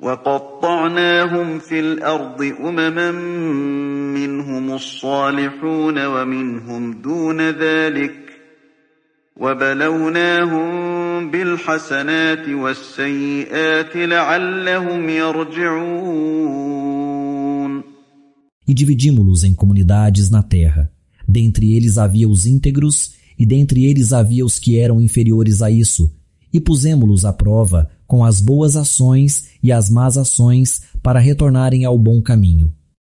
وقطعناهم في الأرض أمما منهم الصالحون ومنهم دون ذلك وبلوناهم بالحسنات والسيئات لعلهم يرجعون. E dividimo-los em comunidades na terra. Dentre eles havia os íntegros, e dentre eles havia os que eram inferiores a isso, e pusemo-los à prova com as boas ações e as más ações para retornarem ao bom caminho.